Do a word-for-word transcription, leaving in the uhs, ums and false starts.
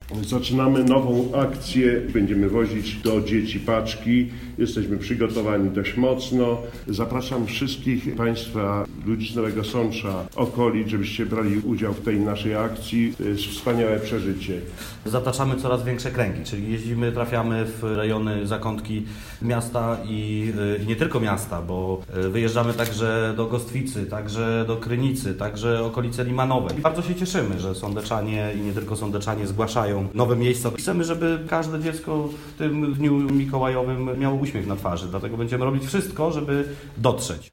Zaczynamy nową akcję, będziemy wozić do dzieci paczki, jesteśmy przygotowani dość mocno. Zapraszam wszystkich Państwa, ludzi z Nowego Sącza, okolic, żebyście brali udział w tej naszej akcji. To jest wspaniałe przeżycie. Zataczamy coraz większe kręgi, czyli jeździmy, trafiamy w rejony, zakątki miasta i, i nie tylko miasta, bo wyjeżdżamy także do Gostwicy, także do Krynicy, także okolice Limanowej. Bardzo się cieszymy, że sądeczanie i nie tylko sądeczanie zgłaszają nowe miejsca. Chcemy, żeby każde dziecko w tym dniu mikołajowym miało uśmiech na twarzy, dlatego będziemy robić wszystko, żeby dotrzeć.